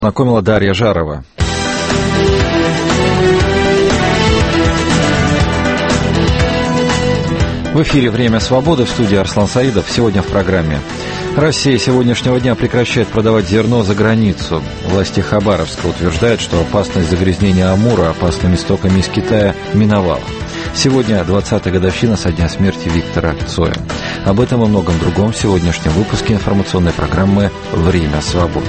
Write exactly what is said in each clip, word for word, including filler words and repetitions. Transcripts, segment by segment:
Знакомила Дарья Жарова. В эфире «Время свободы», в студии Арслан Саидов. Сегодня в программе. Россия сегодняшнего дня прекращает продавать зерно за границу. Власти Хабаровска утверждают, что опасность загрязнения Амура опасными стоками из Китая миновала. Сегодня двадцатая годовщина со дня смерти Виктора Цоя. Об этом и многом другом в сегодняшнем выпуске информационной программы «Время свободы».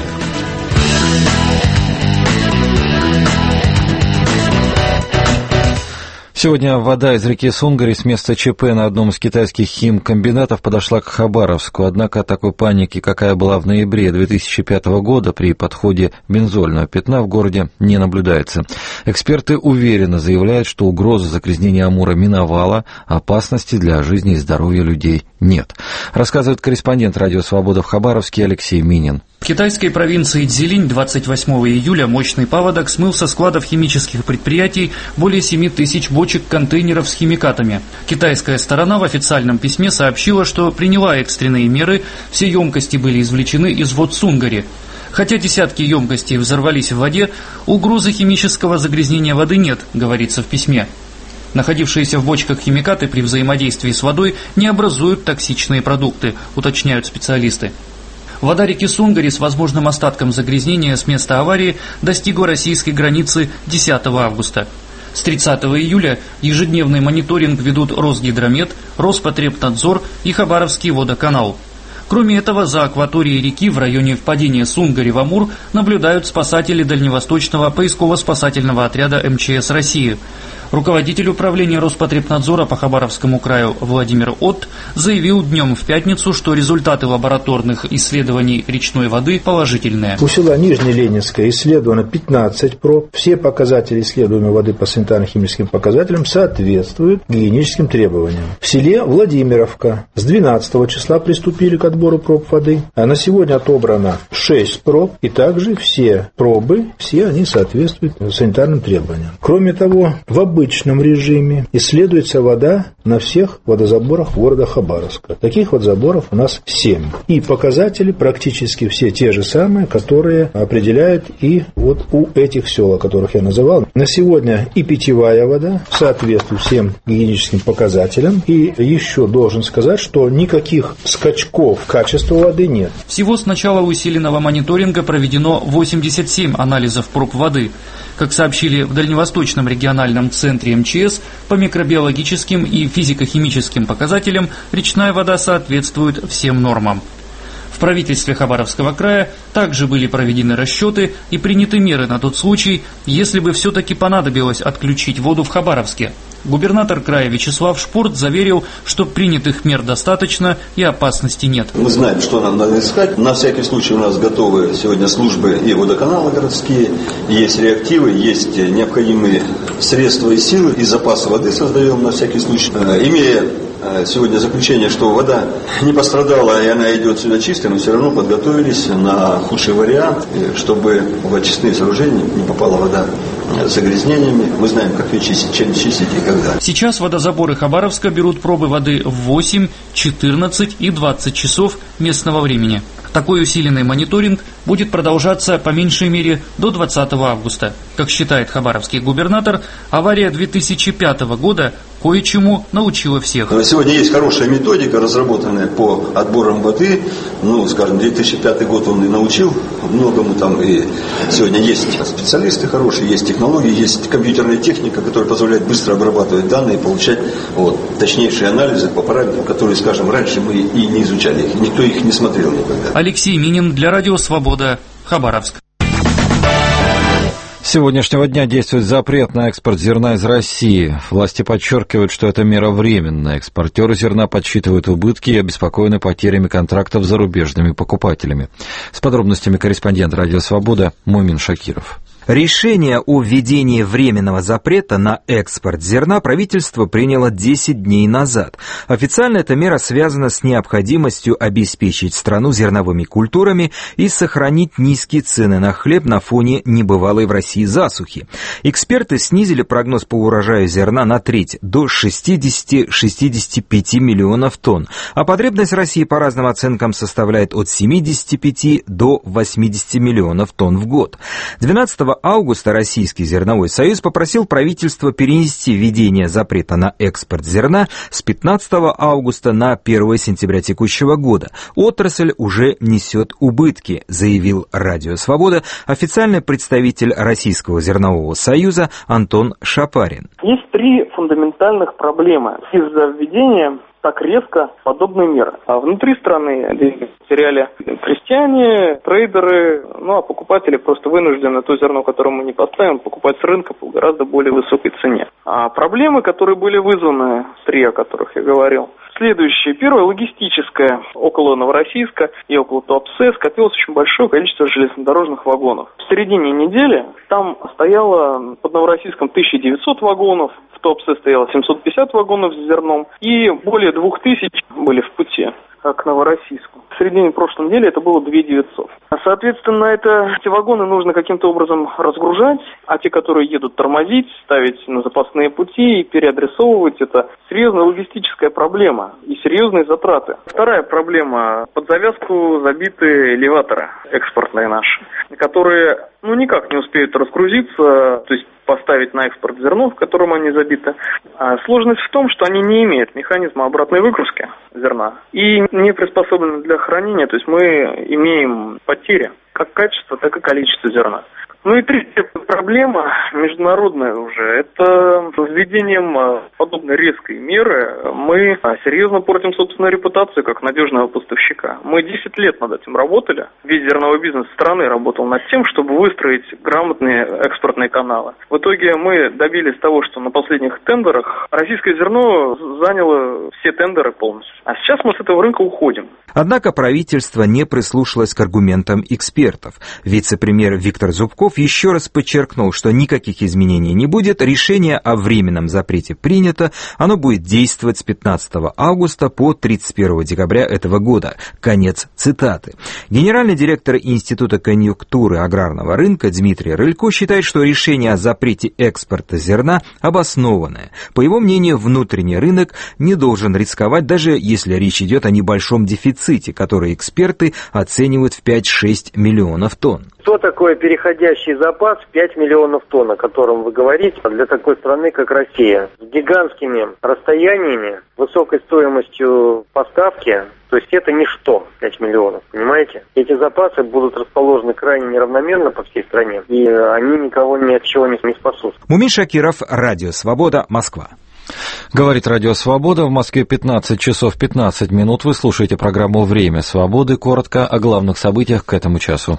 Сегодня вода из реки Сунгари с места ЧП на одном из китайских химкомбинатов подошла к Хабаровску. Однако такой паники, какая была в ноябре две тысячи пятого года при подходе бензольного пятна, в городе не наблюдается. Эксперты уверенно заявляют, что угроза загрязнения Амура миновала, опасности для жизни и здоровья людей нет. Рассказывает корреспондент «Радио Свобода» в Хабаровске Алексей Минин. В китайской провинции Цзилинь двадцать восьмого июля мощный паводок смыл со складов химических предприятий более семи тысяч бочек-контейнеров с химикатами. Китайская сторона в официальном письме сообщила, что приняла экстренные меры, все емкости были извлечены из вод Сунгари. Хотя десятки емкостей взорвались в воде, угрозы химического загрязнения воды нет, говорится в письме. Находившиеся в бочках химикаты при взаимодействии с водой не образуют токсичные продукты, уточняют специалисты. Вода реки Сунгари с возможным остатком загрязнения с места аварии достигла российской границы десятого августа. С тридцатого июля ежедневный мониторинг ведут Росгидромет, Роспотребнадзор и Хабаровский водоканал. Кроме этого, за акваторией реки в районе впадения Сунгари в Амур наблюдают спасатели Дальневосточного поисково-спасательного отряда эм че эс России. Руководитель управления Роспотребнадзора по Хабаровскому краю Владимир Отт заявил днем в пятницу, что результаты лабораторных исследований речной воды положительные. У села Нижнеленинское исследовано пятнадцать проб. Все показатели исследуемой воды по санитарно-химическим показателям соответствуют гигиеническим требованиям. В селе Владимировка с двенадцатого числа приступили к отбору проб воды, а на сегодня отобрано шесть проб, и также все пробы, все они соответствуют санитарным требованиям. Кроме того, в обычном В обычном режиме исследуется вода на всех водозаборах города Хабаровска. Таких водозаборов у нас семь. И показатели практически все те же самые, которые определяют и вот у этих сел, о которых я называл. На сегодня и питьевая вода соответствует всем гигиеническим показателям. И еще должен сказать, что никаких скачков качества воды нет. Всего с начала усиленного мониторинга проведено восемьдесят семь анализов проб воды. Как сообщили в Дальневосточном региональном центре эм че эс, по микробиологическим и физико-химическим показателям речная вода соответствует всем нормам. В правительстве Хабаровского края также были проведены расчеты и приняты меры на тот случай, если бы все-таки понадобилось отключить воду в Хабаровске. Губернатор края Вячеслав Шпорт заверил, что принятых мер достаточно и опасности нет. Мы знаем, что нам надо искать. На всякий случай у нас готовы сегодня службы и водоканалы городские, есть реактивы, есть необходимые средства и силы, и запасы воды создаем на всякий случай. Имея сегодня заключение, что вода не пострадала и она идет сюда чистая, но все равно подготовились на худший вариант, чтобы в очистные сооружения не попала вода с загрязнениями. Мы знаем, как ее чистить, чем чистить и когда. Сейчас водозаборы Хабаровска берут пробы воды в восемь, четырнадцать и двадцать часов местного времени. Такой усиленный мониторинг будет продолжаться по меньшей мере до двадцатого августа. Как считает хабаровский губернатор, авария две тысячи пятого года кое-чему научила всех. Сегодня есть хорошая методика, разработанная по отборам воды. Ну, скажем, две тысячи пятый год он и научил многому там. И сегодня есть специалисты хорошие, есть технологии, есть компьютерная техника, которая позволяет быстро обрабатывать данные и получать вот, точнейшие анализы по параметрам, которые, скажем, раньше мы и не изучали их. Никто их не смотрел никогда. Алексей Минин для Радио Свобода, Хабаровск. С сегодняшнего дня действует запрет на экспорт зерна из России. Власти подчеркивают, что эта мера временная. Экспортеры зерна подсчитывают убытки и обеспокоены потерями контрактов с зарубежными покупателями. С подробностями корреспондент «Радио Свобода» Мумин Шакиров. Решение о введении временного запрета на экспорт зерна правительство приняло десять дней назад. Официально эта мера связана с необходимостью обеспечить страну зерновыми культурами и сохранить низкие цены на хлеб на фоне небывалой в России засухи. Эксперты снизили прогноз по урожаю зерна на треть, до шестьдесят-шестьдесят пять миллионов тонн, а потребность России по разным оценкам составляет от семьдесят пять до восемьдесят миллионов тонн в год. двенадцатого августа Российский зерновой союз попросил правительство перенести введение запрета на экспорт зерна с пятнадцатого августа на первое сентября текущего года. Отрасль уже несет убытки, заявил Радио Свобода официальный представитель Российского зернового союза Антон Шапарин. Есть три фундаментальных проблемы из-за введения так резко подобные меры. А внутри страны теряли крестьяне, трейдеры, ну а покупатели просто вынуждены то зерно, которое мы не поставим, покупать с рынка по гораздо более высокой цене. А проблемы, которые были вызваны, три, о которых я говорил, следующее. Первое, логистическое. Около Новороссийска и около Туапсе скопилось очень большое количество железнодорожных вагонов. В середине недели там стояло под Новороссийском тысяча девятьсот вагонов, в Туапсе стояло семьсот пятьдесят вагонов с зерном, и более двух тысяч были в пути к Новороссийску. В середине прошлой недели это было две тысячи девятьсот. Соответственно, это, эти вагоны нужно каким-то образом разгружать, а те, которые едут, тормозить, ставить на запасные пути и переадресовывать, это серьезная логистическая проблема и серьезные затраты. Вторая проблема. Под завязку забиты элеваторы экспортные наши, которые ну никак не успеют разгрузиться, то есть поставить на экспорт зерно, в котором они забиты. А сложность в том, что они не имеют механизма обратной выгрузки зерна и не приспособлены для хранения, то есть мы имеем потери как качества, так и количества зерна. Ну и третья проблема, международная уже, это введением подобной резкой меры мы серьезно портим собственную репутацию как надежного поставщика. Мы десять лет над этим работали, весь зерновой бизнес страны работал над тем, чтобы выстроить грамотные экспортные каналы. В итоге мы добились того, что на последних тендерах российское зерно заняло все тендеры полностью. А сейчас мы с этого рынка уходим. Однако правительство не прислушалось к аргументам экспертов. Вице-премьер Виктор Зубков еще раз подчеркнул, что никаких изменений не будет, решение о временном запрете принято, оно будет действовать с пятнадцатого августа по тридцать первого декабря этого года. Конец цитаты. Генеральный директор Института конъюнктуры аграрного рынка Дмитрий Рылько считает, что решение о запрете экспорта зерна обоснованное. По его мнению, внутренний рынок не должен рисковать, даже если речь идет о небольшом дефиците, который эксперты оценивают в пять-шесть миллионов тонн. Что такое переходящий запас пять миллионов тонн, о котором вы говорите, для такой страны, как Россия? С гигантскими расстояниями, высокой стоимостью поставки, то есть это ничто, пять миллионов, понимаете? Эти запасы будут расположены крайне неравномерно по всей стране, и они никого ни от чего не спасут. Мумин Шакиров, Радио Свобода, Москва. Говорит Радио Свобода. В Москве пятнадцать часов пятнадцать минут. Вы слушаете программу «Время свободы». Коротко о главных событиях к этому часу.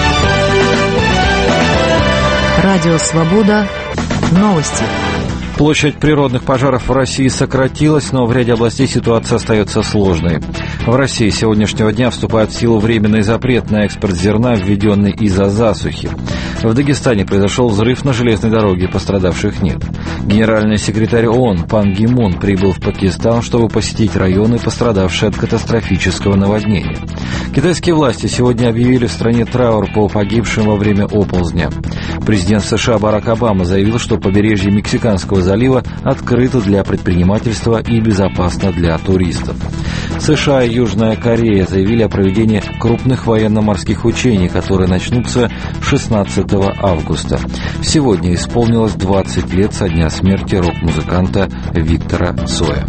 Радио Свобода. Новости. Площадь природных пожаров в России сократилась, но в ряде областей ситуация остается сложной. В России с сегодняшнего дня вступает в силу временный запрет на экспорт зерна, введенный из-за засухи. В Дагестане произошел взрыв на железной дороге, пострадавших нет. Генеральный секретарь ООН Пан Ги Мун прибыл в Пакистан, чтобы посетить районы, пострадавшие от катастрофического наводнения. Китайские власти сегодня объявили в стране траур по погибшим во время оползня. Президент США Барак Обама заявил, что побережье Мексиканского залива открыто для предпринимательства и безопасно для туристов. США и Южная Корея заявили о проведении крупных военно-морских учений, которые начнутся шестнадцатого августа. Сегодня исполнилось двадцать лет со дня смерти рок-музыканта Виктора Цоя.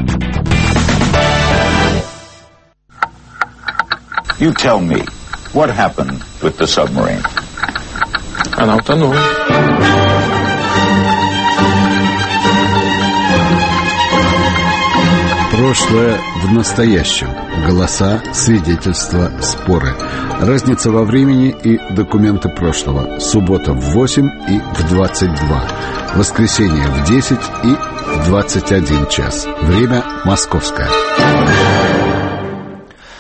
You tell me, what happened with the submarine? Она утонула. Прошлое в настоящем. Голоса, свидетельства, споры. Разница во времени и документы прошлого. Суббота в восемь и в двадцать два. Воскресенье в десять и в двадцать один час. Время московское.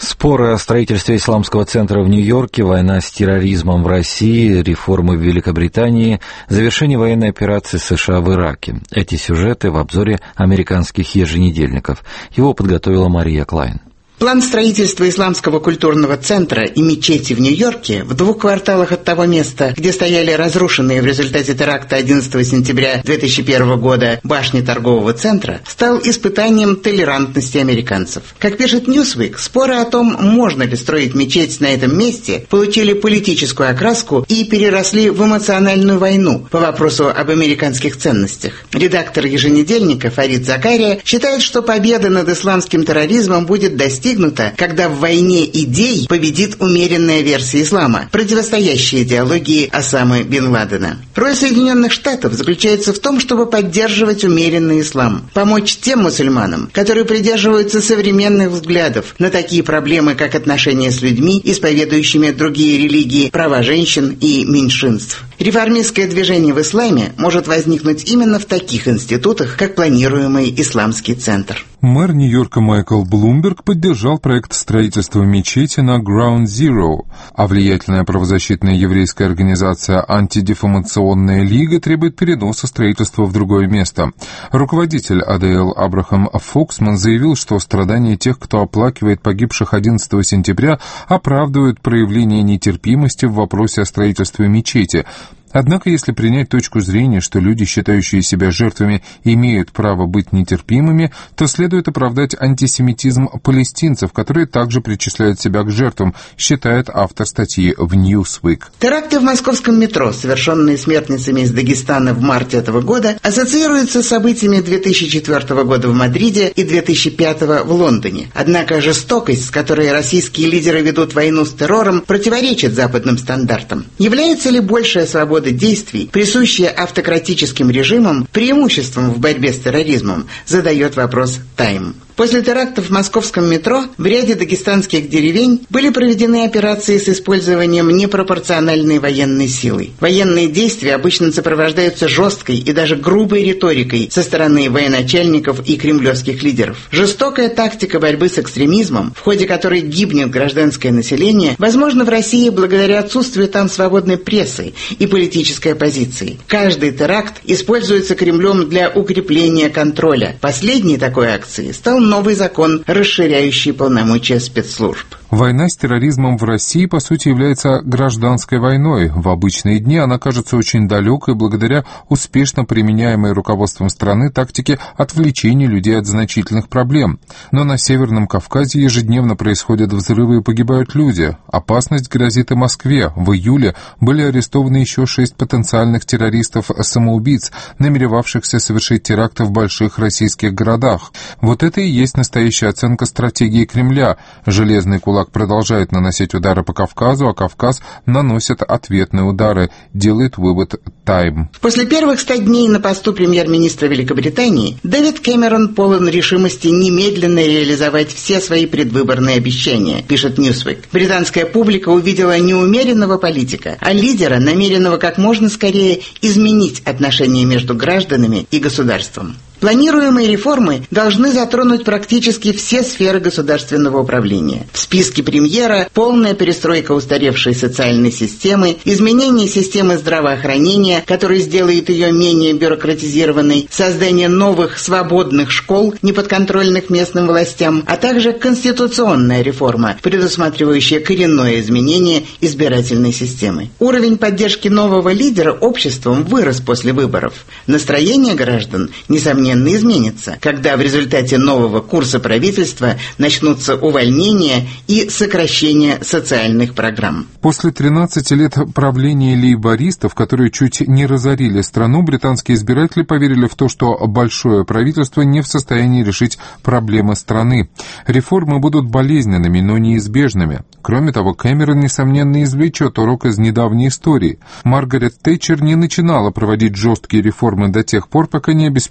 Споры о строительстве исламского центра в Нью-Йорке, война с терроризмом в России, реформы в Великобритании, завершение военной операции США в Ираке. Эти сюжеты в обзоре американских еженедельников. Его подготовила Мария Клайн. План строительства исламского культурного центра и мечети в Нью-Йорке в двух кварталах от того места, где стояли разрушенные в результате теракта одиннадцатого сентября две тысячи первого года башни торгового центра, стал испытанием толерантности американцев. Как пишет Newsweek, споры о том, можно ли строить мечеть на этом месте, получили политическую окраску и переросли в эмоциональную войну по вопросу об американских ценностях. Редактор еженедельника Фарид Закария считает, что победа над исламским терроризмом будет достигнута, когда в войне идей победит умеренная версия ислама, противостоящая идеологии Осамы бен Ладена. Роль Соединенных Штатов заключается в том, чтобы поддерживать умеренный ислам, помочь тем мусульманам, которые придерживаются современных взглядов на такие проблемы, как отношения с людьми, исповедующими другие религии, права женщин и меньшинств. Реформистское движение в исламе может возникнуть именно в таких институтах, как планируемый исламский центр. Мэр Нью-Йорка Майкл Блумберг поддержал проект строительства мечети на Ground Zero, а влиятельная правозащитная еврейская организация «Антидефамационная лига» требует переноса строительства в другое место. Руководитель эй ди эл Абрахам Фоксман заявил, что страдания тех, кто оплакивает погибших одиннадцатого сентября, оправдывают проявление нетерпимости в вопросе о строительстве мечети. Однако, если принять точку зрения, что люди, считающие себя жертвами, имеют право быть нетерпимыми, то следует оправдать антисемитизм палестинцев, которые также причисляют себя к жертвам, считает автор статьи в Newsweek. Теракты в московском метро, совершенные смертницами из Дагестана в марте этого года, ассоциируются с событиями две тысячи четвёртого года в Мадриде и две тысячи пятого в Лондоне. Однако жестокость, с которой российские лидеры ведут войну с террором, противоречит западным стандартам. Является ли большая свобода действий, присущие автократическим режимам, преимуществом в борьбе с терроризмом, задает вопрос Time. После терактов в московском метро в ряде дагестанских деревень были проведены операции с использованием непропорциональной военной силы. Военные действия обычно сопровождаются жесткой и даже грубой риторикой со стороны военачальников и кремлевских лидеров. Жестокая тактика борьбы с экстремизмом, в ходе которой гибнет гражданское население, возможно в России благодаря отсутствию там свободной прессы и политической оппозиции. Каждый теракт используется Кремлем для укрепления контроля. Последней такой акцией стал новый закон, расширяющий полномочия спецслужб. Война с терроризмом в России, по сути, является гражданской войной. В обычные дни она кажется очень далекой благодаря успешно применяемой руководством страны тактике отвлечения людей от значительных проблем. Но на Северном Кавказе ежедневно происходят взрывы и погибают люди. Опасность грозит и Москве. В июле были арестованы еще шесть потенциальных террористов-самоубийц, намеревавшихся совершить теракты в больших российских городах. Вот это и есть настоящая оценка стратегии Кремля. Железный кулак продолжает наносить удары по Кавказу, а Кавказ наносит ответные удары, делает вывод Time. После первых ста дней на посту премьер-министра Великобритании Дэвид Кэмерон полон решимости немедленно реализовать все свои предвыборные обещания, пишет Newsweek. Британская публика увидела не умеренного политика, а лидера, намеренного как можно скорее изменить отношения между гражданами и государством. Планируемые реформы должны затронуть практически все сферы государственного управления. В списке премьера полная перестройка устаревшей социальной системы, изменение системы здравоохранения, которое сделает ее менее бюрократизированной, создание новых свободных школ, неподконтрольных местным властям, а также конституционная реформа, предусматривающая коренное изменение избирательной системы. Уровень поддержки нового лидера обществом вырос после выборов. Настроение граждан, несомненно, изменится, когда в результате нового курса правительства начнутся увольнения и сокращение социальных программ. После тринадцати лет правления лейбористов, которые чуть не разорили страну, британские избиратели поверили в то, что большое правительство не в состоянии решить проблемы страны. Реформы будут болезненными, но неизбежными. Кроме того, Кэмерон, несомненно, извлечет урок из недавней истории. Маргарет Тэтчер не начинала проводить жесткие реформы до тех пор, пока не обеспечила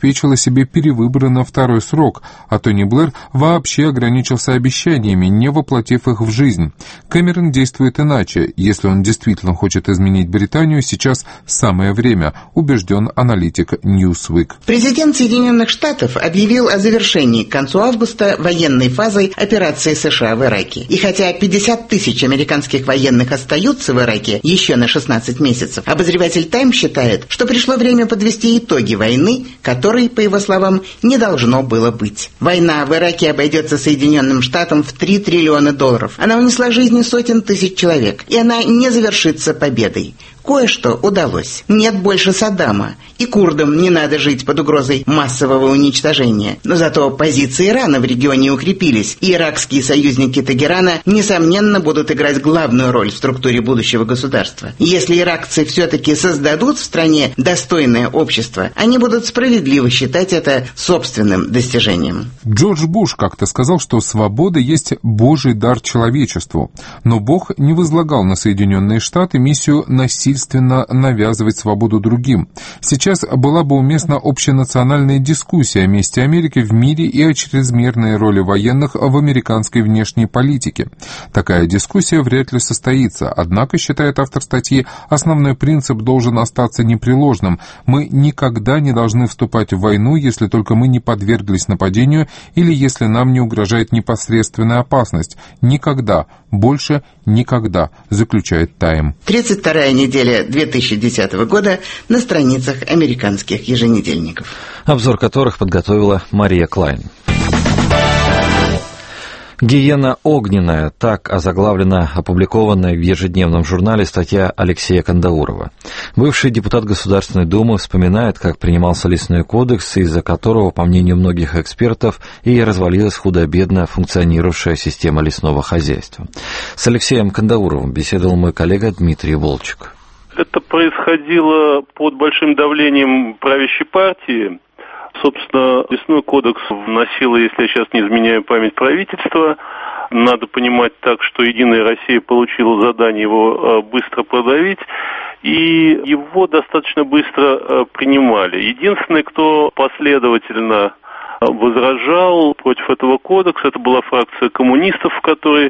себе перевыборы на второй срок, а Тони Блэр вообще ограничился обещаниями, не воплотив их в жизнь. Кэмерон действует иначе. Если он действительно хочет изменить Британию, сейчас самое время, убежден аналитик Newsweek. Президент Соединенных Штатов объявил о завершении к концу августа военной фазой операции США в Ираке. И хотя пятьдесят тысяч американских военных остаются в Ираке еще на шестнадцать месяцев, обозреватель «Тайм» считает, что пришло время подвести итоги войны, которой, по его словам, не должно было быть. Война в Ираке обойдется Соединенным Штатам в три триллиона долларов. Она унесла жизни сотен тысяч человек, и она не завершится победой. Кое-что удалось. Нет больше Саддама, и курдам не надо жить под угрозой массового уничтожения. Но зато позиции Ирана в регионе укрепились, и иракские союзники Тегерана, несомненно, будут играть главную роль в структуре будущего государства. Если иракцы все-таки создадут в стране достойное общество, они будут справедливо считать это собственным достижением. Джордж Буш как-то сказал, что свобода есть Божий дар человечеству. Но Бог не возлагал на Соединенные Штаты миссию насильственно навязывать свободу другим. Сейчас была бы уместна общенациональная дискуссия о месте Америки в мире и о чрезмерной роли военных в американской внешней политике. Такая дискуссия вряд ли состоится, однако, считает автор статьи, основной принцип должен остаться непреложным. Мы никогда не должны вступать в войну, если только мы не подверглись нападению или если нам не угрожает непосредственная опасность. Никогда, больше никогда, заключает Тайм. тридцать вторая неделя две тысячи десятого года на страницах американских еженедельников. Обзор которых подготовила Мария Клайн. «Гиена огненная» — так озаглавлена опубликованная в ежедневном журнале статья Алексея Кандаурова. Бывший депутат Государственной Думы вспоминает, как принимался лесной кодекс, из-за которого, по мнению многих экспертов, и развалилась худо-бедно функционировавшая система лесного хозяйства. С Алексеем Кандауровым беседовал мой коллега Дмитрий Волчек. Это происходило под большим давлением правящей партии. Собственно, лесной кодекс вносило, если я сейчас не изменяю память, правительство. Надо понимать так, что «Единая Россия» получила задание его быстро продавить, и его достаточно быстро принимали. Единственный, кто последовательно возражал против этого кодекса, это была фракция коммунистов, в которой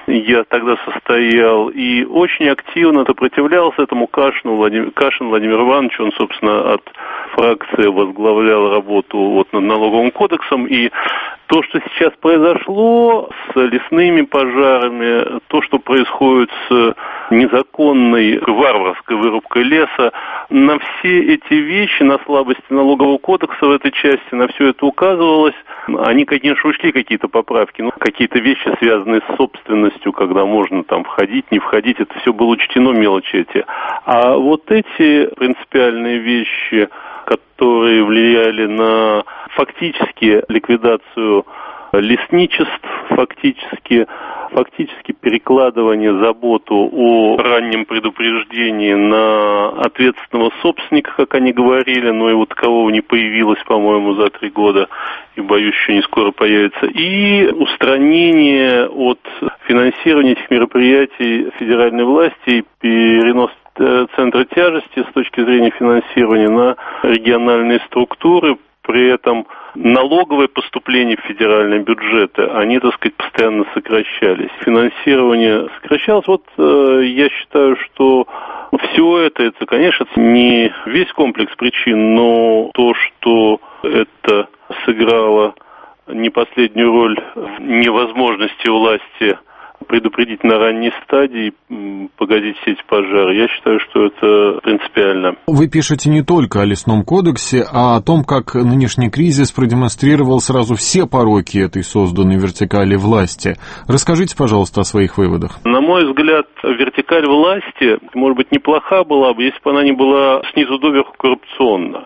я тогда состоял, и очень активно сопротивлялся этому Кашину Владимир, Кашин Владимир Иванович. Он, собственно, от фракции возглавлял работу вот над налоговым кодексом, и то, что сейчас произошло с лесными пожарами, то, что происходит с незаконной варварской вырубкой леса, на все эти вещи, на слабости налогового кодекса в этой части, на все это указывалось. Они, конечно, ушли какие-то поправки, но какие-то вещи, связанные с собственностью, когда можно там входить, не входить, это все было учтено, мелочи эти. А вот эти принципиальные вещи, которые влияли на фактически ликвидацию лесничеств, фактически, фактически перекладывание заботу о раннем предупреждении на ответственного собственника, как они говорили, но его такового не появилось, по-моему, за три года, и, боюсь, еще не скоро появится, и устранение от финансирования этих мероприятий федеральной власти и перенос центра тяжести с точки зрения финансирования на региональные структуры. При этом налоговые поступления в федеральные бюджеты, они, так сказать, постоянно сокращались. Финансирование сокращалось. Вот э, я считаю, что все это, это, конечно, не весь комплекс причин, но то, что это сыграло не последнюю роль в невозможности власти предупредить на ранней стадии, погодить все эти пожары, я считаю, что это принципиально. Вы пишете не только о лесном кодексе, а о том, как нынешний кризис продемонстрировал сразу все пороки этой созданной вертикали власти. Расскажите, пожалуйста, о своих выводах. На мой взгляд, вертикаль власти, может быть, неплоха была бы, если бы она не была снизу доверху коррупционна.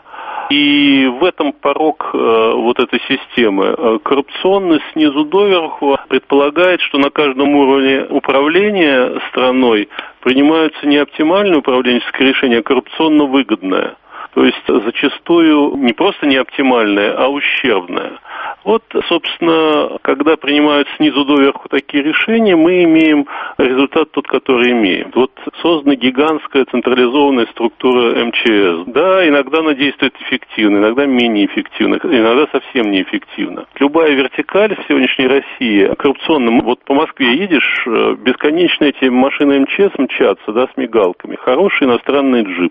И в этом порок э, вот этой системы. Коррупционность снизу доверху предполагает, что на каждом уровне управления страной принимаются не оптимальные управленческие решения, а коррупционно выгодные. То есть зачастую не просто не оптимальная, а ущербная. Вот, собственно, когда принимают снизу доверху такие решения, мы имеем результат тот, который имеем. Вот создана гигантская централизованная структура эм че эс. Да, иногда она действует эффективно, иногда менее эффективно, иногда совсем неэффективно. Любая вертикаль в сегодняшней России коррупционная. Вот по Москве едешь, бесконечно эти машины эм че эс мчатся, да, с мигалками. Хороший иностранный джип.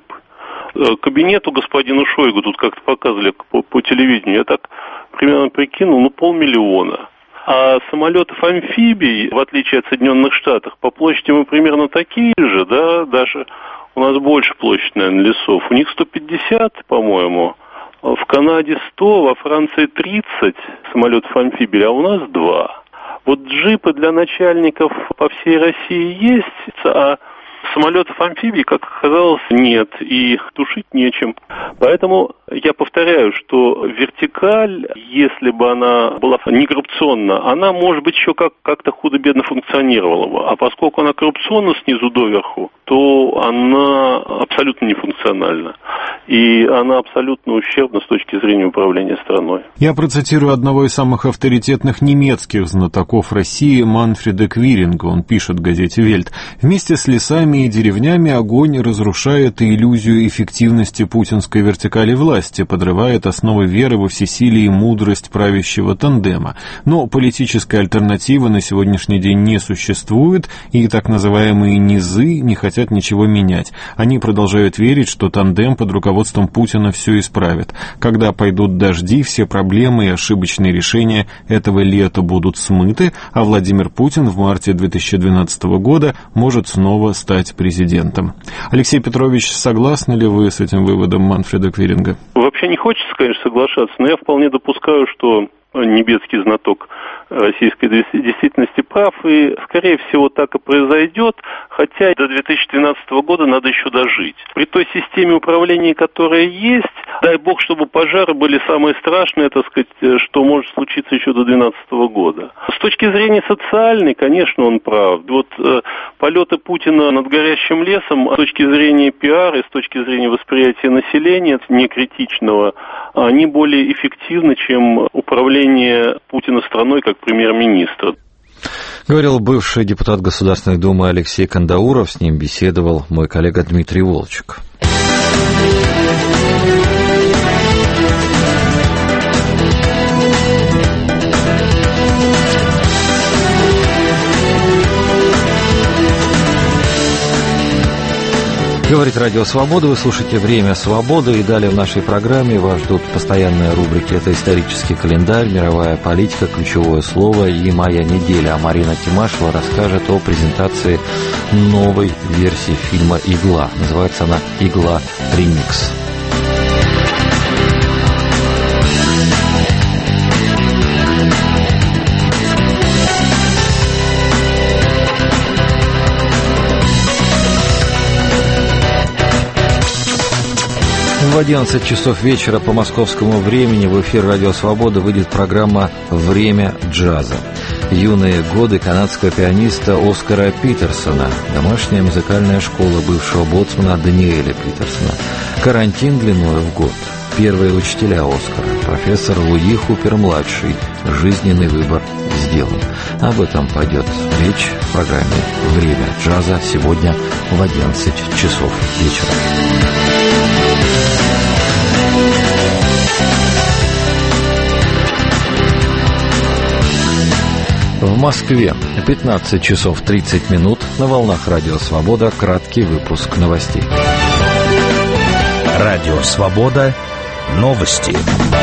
Кабинету господину Шойгу тут как-то показывали по, по телевидению, я так примерно прикинул, ну, полмиллиона. А самолетов-амфибий, в отличие от Соединенных Штатов, по площади мы примерно такие же, да, даже у нас больше площадь, наверное, лесов. У них сто пятьдесят, по-моему, в Канаде сто, во Франции тридцать самолетов-амфибий, а у нас два. Вот джипы для начальников по всей России есть, а самолетов-амфибий, как оказалось, нет, и тушить нечем. Поэтому я повторяю, что вертикаль, если бы она была не коррупционна, она, может быть, еще как- как-то худо-бедно функционировала бы. А поскольку она коррупционна снизу доверху, то она абсолютно нефункциональна. И она абсолютно ущербна с точки зрения управления страной. Я процитирую одного из самых авторитетных немецких знатоков России Манфреда Квиринга. Он пишет в газете «Вельт». Вместе с лесами и деревнями огонь разрушает иллюзию эффективности путинской вертикали власти, подрывает основы веры во всесилие и мудрость правящего тандема. Но политической альтернативы на сегодняшний день не существует, и так называемые низы не хотят ничего менять. Они продолжают верить, что тандем под руководством Путина все исправит. Когда пойдут дожди, все проблемы и ошибочные решения этого лета будут смыты, а Владимир Путин в марте две тысячи двенадцатого года может снова стать президентом. Алексей Петрович, согласны ли вы с этим выводом Манфреда Квиринга? Вообще не хочется, конечно, соглашаться, но я вполне допускаю, что немецкий знаток российской действительности прав, и, скорее всего, так и произойдет, хотя до две тысячи двенадцатого года надо еще дожить. При той системе управления, которая есть, дай бог, чтобы пожары были самые страшные, так сказать, что может случиться еще до две тысячи двенадцатого года. С точки зрения социальной, конечно, он прав. Вот э, полеты Путина над горящим лесом, с точки зрения пиара и с точки зрения восприятия населения, некритичного, они более эффективны, чем управление Путина страной как премьер-министра. Говорил бывший депутат Государственной Думы Алексей Кандауров, с ним беседовал мой коллега Дмитрий Волчек. Говорит Радио Свобода, вы слушаете «Время свободы», и далее в нашей программе вас ждут постоянные рубрики. Это исторический календарь, мировая политика, ключевое слово и «Моя неделя». А Марина Тимашева расскажет о презентации новой версии фильма «Игла». Называется она «Игла. Ремикс». В одиннадцать часов вечера по московскому времени в эфир «Радио Свобода» выйдет программа «Время джаза». Юные годы канадского пианиста Оскара Питерсона, домашняя музыкальная школа бывшего боцмана Даниэля Питерсона, карантин длиною в год, первые учителя Оскара, профессор Луи Хупер-младший, жизненный выбор сделан. Об этом пойдет речь в программе «Время джаза» сегодня в одиннадцать часов вечера. В Москве пятнадцать часов тридцать минут, на волнах Радио Свобода краткий выпуск новостей. Радио Свобода. Новости.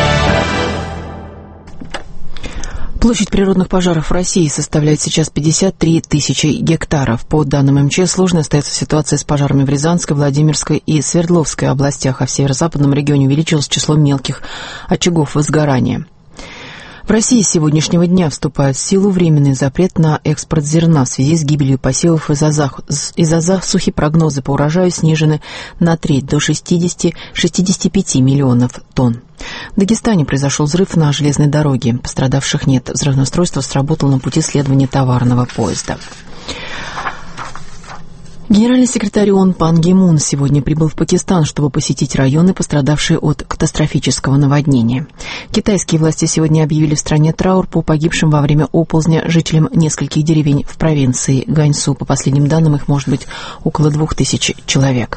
Площадь природных пожаров в России составляет сейчас пятьдесят три тысячи гектаров. По данным эм че эс, сложной остается ситуация с пожарами в Рязанской, Владимирской и Свердловской областях, а в северо-западном регионе увеличилось число мелких очагов возгорания. В России с сегодняшнего дня вступает в силу временный запрет на экспорт зерна в связи с гибелью посевов из-за зах... из-за засухи. Прогнозы по урожаю снижены на треть, до шестьдесят-шестьдесят пять миллионов тонн. В Дагестане произошел взрыв на железной дороге. Пострадавших нет. Взрывное устройство сработало на пути следования товарного поезда. Генеральный секретарь ООН Пан Ги Мун сегодня прибыл в Пакистан, чтобы посетить районы, пострадавшие от катастрофического наводнения. Китайские власти сегодня объявили в стране траур по погибшим во время оползня жителям нескольких деревень в провинции Ганьсу. По последним данным, их может быть около двух тысяч человек.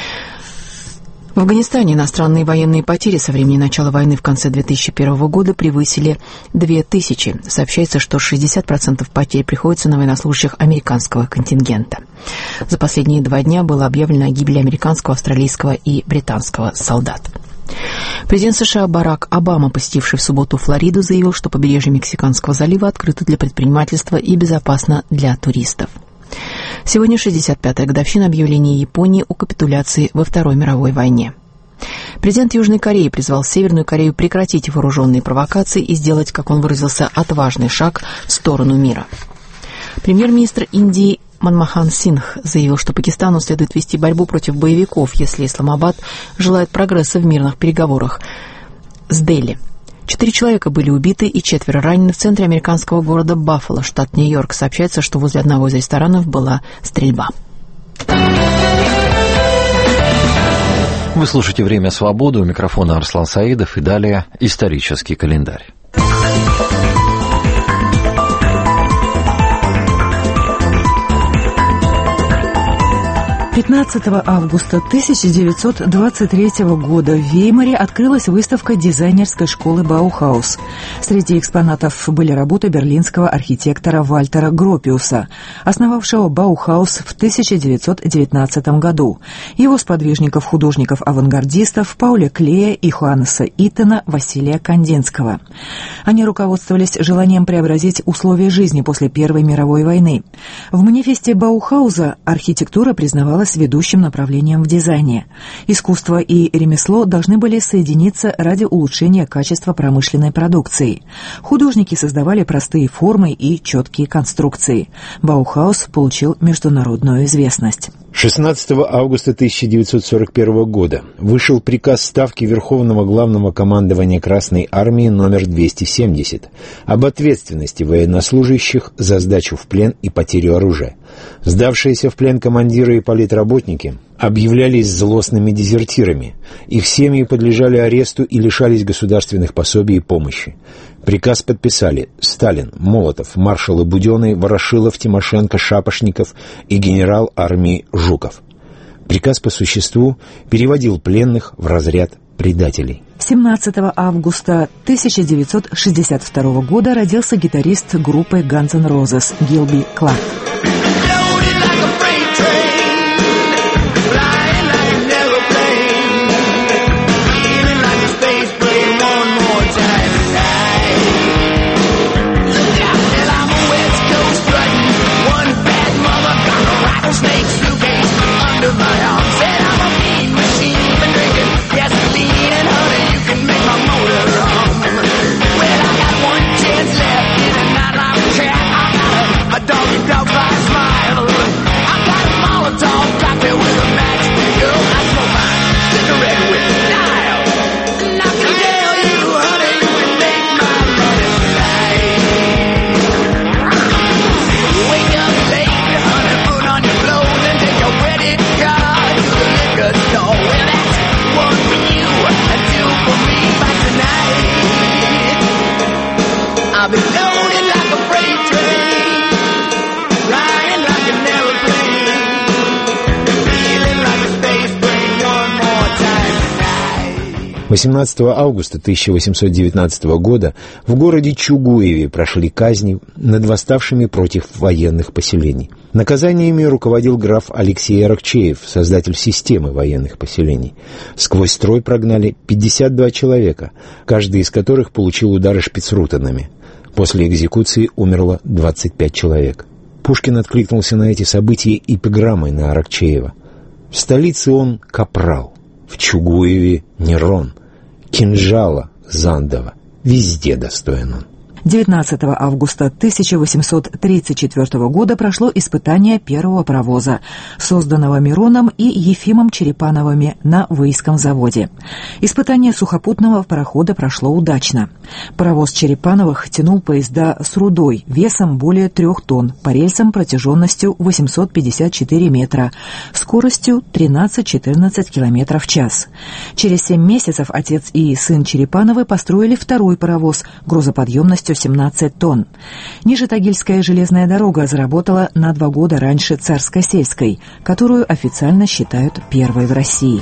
В Афганистане иностранные военные потери со времени начала войны в конце две тысячи первого года превысили две тысячи. Сообщается, что шестьдесят процентов потерь приходится на военнослужащих американского контингента. За последние два дня было объявлено о гибели американского, австралийского и британского солдат. Президент США Барак Обама, посетивший в субботу Флориду, заявил, что побережье Мексиканского залива открыто для предпринимательства и безопасно для туристов. Сегодня шестьдесят пятая годовщина объявления Японии о капитуляции во Второй мировой войне. Президент Южной Кореи призвал Северную Корею прекратить вооруженные провокации и сделать, как он выразился, отважный шаг в сторону мира. Премьер-министр Индии Манмохан Сингх заявил, что Пакистану следует вести борьбу против боевиков, если Исламабад желает прогресса в мирных переговорах с Дели. Четыре человека были убиты и четверо ранены в центре американского города Баффало, штат Нью-Йорк. Сообщается, что возле одного из ресторанов была стрельба. Вы слушаете «Время свободы», у микрофона Арслан Саидов, и далее исторический календарь. пятнадцатого августа тысяча девятьсот двадцать третьего года в Веймаре открылась выставка дизайнерской школы Баухаус. Среди экспонатов были работы берлинского архитектора Вальтера Гропиуса, основавшего Баухаус в тысяча девятьсот девятнадцатом году, его сподвижников, художников-авангардистов Пауля Клея и Хуанеса Иттена Василия Кандинского. Они руководствовались желанием преобразить условия жизни после Первой мировой войны. В манифесте Баухауза архитектура признавалась ведущим направлением в дизайне. Искусство и ремесло должны были соединиться ради улучшения качества промышленной продукции. Художники создавали простые формы и четкие конструкции. Баухаус получил международную известность. шестнадцатого августа тысяча девятьсот сорок первого года вышел приказ Ставки Верховного Главного Командования Красной Армии номер двести семьдесят об ответственности военнослужащих за сдачу в плен и потерю оружия. Сдавшиеся в плен командиры и политработники объявлялись злостными дезертирами. Их семьи подлежали аресту и лишались государственных пособий и помощи. Приказ подписали Сталин, Молотов, маршалы Буденный, Ворошилов, Тимошенко, Шапошников и генерал армии Жуков. Приказ по существу переводил пленных в разряд предателей. семнадцатого августа тысяча девятьсот шестьдесят второго года родился гитарист группы Guns N' Roses Гилби Кларк. восемнадцатого августа тысяча восемьсот девятнадцатого года в городе Чугуеве прошли казни над восставшими против военных поселений. Наказаниями руководил граф Алексей Аракчеев, создатель системы военных поселений. Сквозь строй прогнали пятьдесят два человека, каждый из которых получил удары шпицрутенами. После экзекуции умерло двадцать пять человек. Пушкин откликнулся на эти события эпиграммой на Аракчеева. В столице он капрал, в Чугуеве Нерон, кинжала Зандова, везде достоин он. девятнадцатого августа тысяча восемьсот тридцать четвёртого года прошло испытание первого паровоза, созданного Мироном и Ефимом Черепановыми на Выйском заводе. Испытание сухопутного парохода прошло удачно. Паровоз Черепановых тянул поезда с рудой весом более трех тонн по рельсам протяженностью восемьсот пятьдесят четыре метра, скоростью тринадцать-четырнадцать километров в час. Через семь месяцев отец и сын Черепановы построили второй паровоз грузоподъемностью семнадцать тонн. Нижетагильская железная дорога заработала на два года раньше Царско-сельской, которую официально считают первой в России.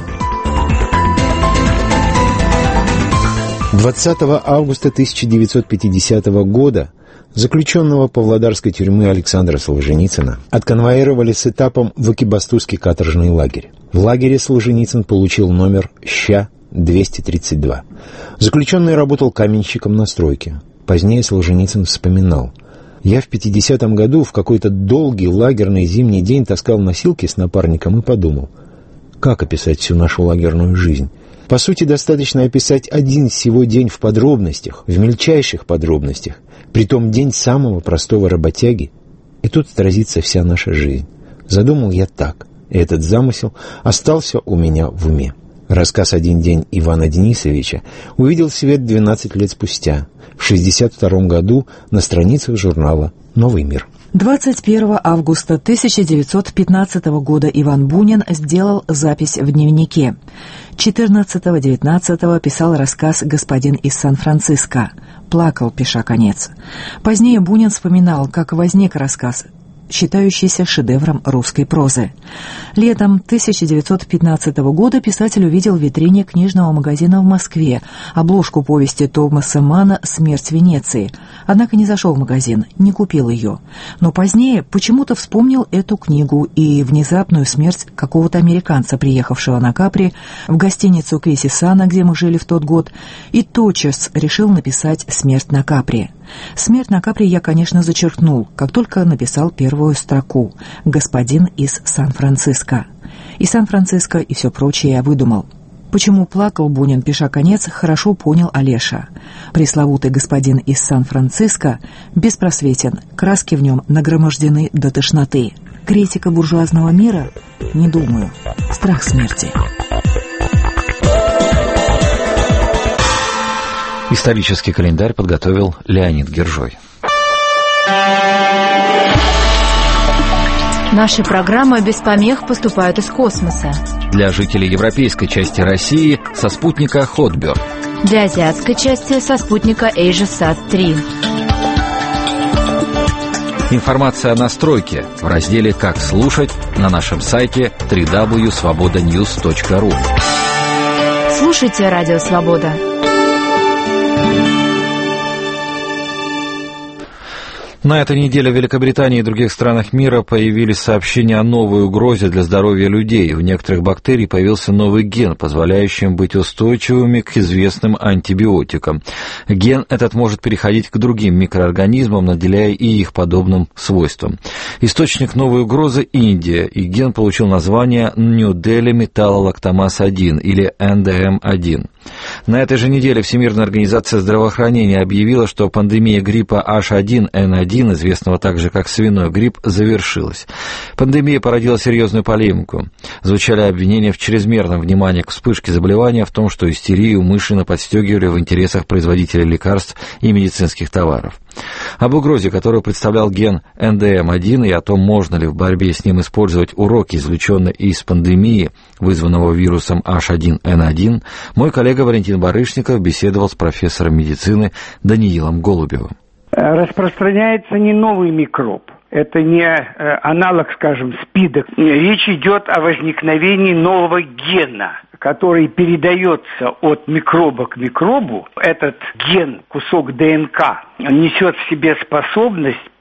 двадцатого августа тысяча девятьсот пятидесятого года заключенного павлодарской тюрьмы Александра Солженицына отконвоировали с этапом в Экибастузский каторжный лагерь. В лагере Солженицын получил номер Щ двести тридцать два. Заключенный работал каменщиком на стройке. Позднее Солженицын вспоминал: «Я в пятидесятом году в какой-то долгий лагерный зимний день таскал носилки с напарником и подумал, как описать всю нашу лагерную жизнь. По сути, достаточно описать один всего день в подробностях, в мельчайших подробностях, притом день самого простого работяги, и тут отразится вся наша жизнь. Задумал я так, и этот замысел остался у меня в уме». Рассказ «Один день» Ивана Денисовича увидел свет двенадцать лет спустя, в шестьдесят втором году, на страницах журнала «Новый мир». двадцать первого августа тысяча девятьсот пятнадцатого года Иван Бунин сделал запись в дневнике. четырнадцатого-девятнадцатого писал рассказ «Господин из Сан-Франциско». Плакал, пиша конец. Позднее Бунин вспоминал, как возник рассказ, считающийся шедевром русской прозы. Летом тысяча девятьсот пятнадцатого года писатель увидел в витрине книжного магазина в Москве обложку повести Томаса Манна «Смерть Венеции». Однако не зашел в магазин, не купил ее. Но позднее почему-то вспомнил эту книгу и внезапную смерть какого-то американца, приехавшего на Капри в гостиницу Квисисана, где мы жили в тот год, и тотчас решил написать «Смерть на Капри». «Смерть на Капри» я, конечно, зачеркнул, как только написал первую строку «Господин из Сан-Франциско». И Сан-Франциско, и все прочее я выдумал. Почему плакал Бунин, пиша конец, хорошо понял Олеша. Пресловутый господин из Сан-Франциско беспросветен, краски в нем нагромождены до тошноты. Критика буржуазного мира? Не думаю. Страх смерти. Исторический календарь подготовил Леонид Гержой. Наши программы без помех поступают из космоса. Для жителей европейской части России со спутника Хотберг. Для азиатской части со спутника AsiaSat три. Информация о настройке в разделе «Как слушать» на нашем сайте дабл ю дабл ю дабл ю точка свобода ньюс точка ру. Слушайте Радио Свобода. На этой неделе в Великобритании и других странах мира появились сообщения о новой угрозе для здоровья людей. У некоторых бактерий появился новый ген, позволяющий им быть устойчивыми к известным антибиотикам. Ген этот может переходить к другим микроорганизмам, наделяя и их подобным свойствам. Источник новой угрозы – Индия, и ген получил название New-Delhi металлолактамаз один или эн дэ эм один. На этой же неделе Всемирная организация здравоохранения объявила, что пандемия гриппа эйч один эн один, известного также как свиной грипп, завершилась. Пандемия породила серьезную полемику. Звучали обвинения в чрезмерном внимании к вспышке заболевания, в том, что истерию умышленно подстегивали в интересах производителей лекарств и медицинских товаров. Об угрозе, которую представлял ген эн дэ эм один, и о том, можно ли в борьбе с ним использовать уроки, извлеченные из пандемии, вызванного вирусом эйч один эн один, мой коллега Валентин Барышников беседовал с профессором медицины Даниилом Голубевым. Распространяется не новый микроб. Это не аналог, скажем, СПИДа. Речь идет о возникновении нового гена, который передается от микроба к микробу. Этот ген, кусок ДНК, несет в себе способность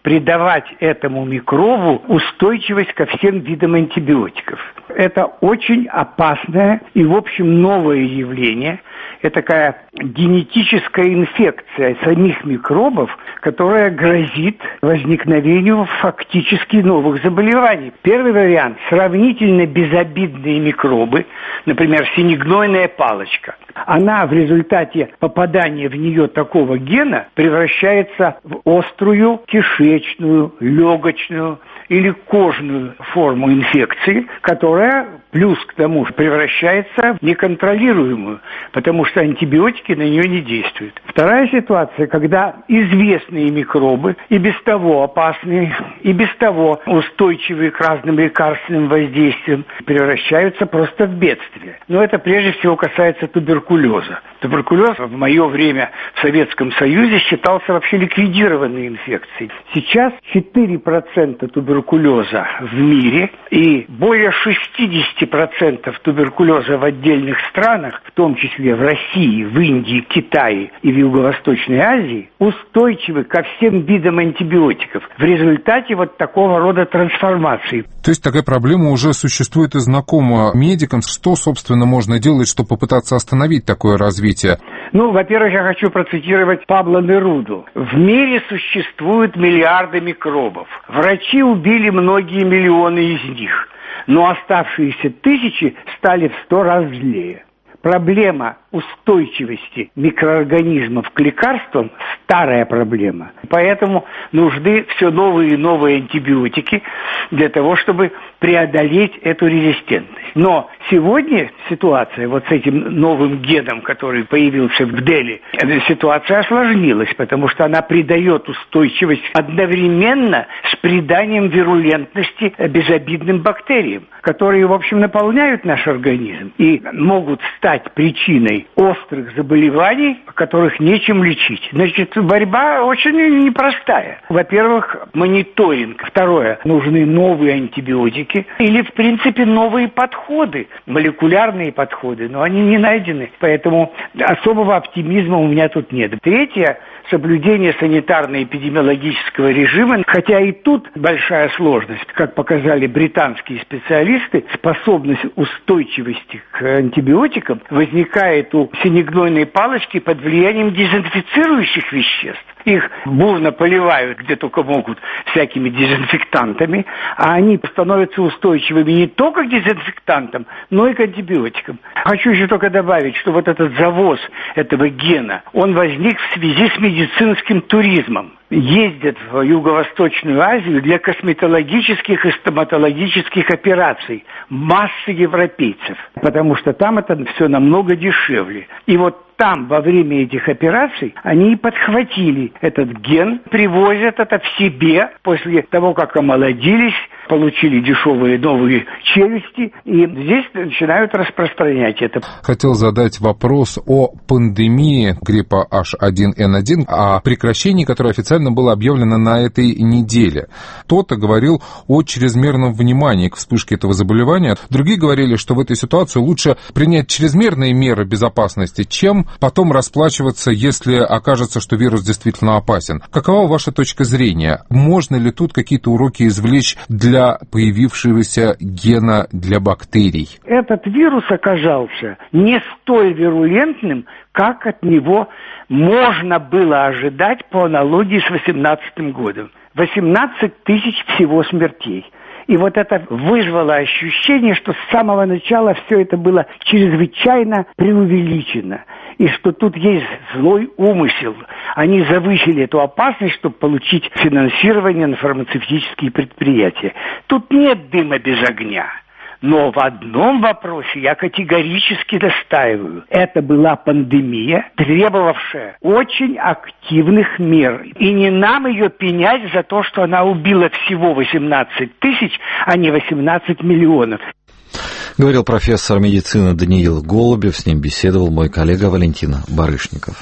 придавать этому микробу устойчивость ко всем видам антибиотиков. Это очень опасное и, в общем, новое явление. Это такая генетическая инфекция самих микробов, которая грозит возникновению фактически новых заболеваний. Первый вариант – сравнительно безобидные микробы, например, синегнойная палочка. Она в результате попадания в нее такого гена превращается в острую кишечную, легочную или кожную форму инфекции, которая плюс к тому превращается в неконтролируемую, потому что антибиотики на нее не действуют. Вторая ситуация, когда известные микробы, и без того опасные, и без того устойчивые к разным лекарственным воздействиям, превращаются просто в бедствие. Но это прежде всего касается туберкулеза. Туберкулез в мое время в Советском Союзе считался вообще ликвидированной инфекцией. Сейчас четыре процента туберкулеза в мире и более шестьдесят процентов туберкулеза в отдельных странах, в том числе в России, в Индии, Китае и в Юго-Восточной Азии, устойчивы ко всем видам антибиотиков в результате вот такого рода трансформации. То есть такая проблема уже существует и знакома медикам. Что, собственно, можно делать, чтобы попытаться остановить такое развитие? Ну, во-первых, я хочу процитировать Пабло Неруду. В мире существуют миллиарды микробов. Врачи убили многие миллионы из них, но оставшиеся тысячи стали в сто раз злее. Проблема устойчивости микроорганизмов к лекарствам – старая проблема. Поэтому нужны все новые и новые антибиотики для того, чтобы преодолеть эту резистентность. Но сегодня ситуация вот с этим новым геном, который появился в Дели, ситуация осложнилась, потому что она придает устойчивость одновременно с приданием вирулентности безобидным бактериям, которые, в общем, наполняют наш организм и могут стать причиной острых заболеваний, которых нечем лечить. Значит, борьба очень непростая. Во-первых, мониторинг. Второе, нужны новые антибиотики или, в принципе, новые подходы, молекулярные подходы, но они не найдены. Поэтому особого оптимизма у меня тут нет. Третье, соблюдение санитарно-эпидемиологического режима, хотя и тут большая сложность, как показали британские специалисты, способность устойчивости к антибиотикам возникает у синегнойной палочки под влиянием дезинфицирующих веществ. Их бурно поливают где только могут всякими дезинфектантами, а они становятся устойчивыми не только к дезинфектантам, но и к антибиотикам. Хочу еще только добавить, что вот этот завоз этого гена, он возник в связи с медицинским туризмом. Ездят в Юго-Восточную Азию для косметологических и стоматологических операций массы европейцев, потому что там это все намного дешевле. И вот там во время этих операций они и подхватили этот ген, привозят это в себе после того, как омолодились, получили дешевые новые челюсти, и здесь начинают распространять это. Хотел задать вопрос о пандемии гриппа эйч один эн один, о прекращении, которое официально было объявлено на этой неделе. Кто-то говорил о чрезмерном внимании к вспышке этого заболевания, другие говорили, что в этой ситуации лучше принять чрезмерные меры безопасности, чем потом расплачиваться, если окажется, что вирус действительно опасен. Какова ваша точка зрения? Можно ли тут какие-то уроки извлечь для появившегося гена для бактерий? Этот вирус оказался не столь вирулентным, как от него можно было ожидать по аналогии с восемнадцатым годом. восемнадцать тысяч всего смертей. И вот это вызвало ощущение, что с самого начала все это было чрезвычайно преувеличено. И что тут есть злой умысел. Они завысили эту опасность, чтобы получить финансирование на фармацевтические предприятия. Тут нет дыма без огня. Но в одном вопросе я категорически настаиваю. Это была пандемия, требовавшая очень активных мер. И не нам ее пенять за то, что она убила всего восемнадцать тысяч, а не восемнадцать миллионов. Говорил профессор медицины Даниил Голубев, с ним беседовал мой коллега Валентин Барышников.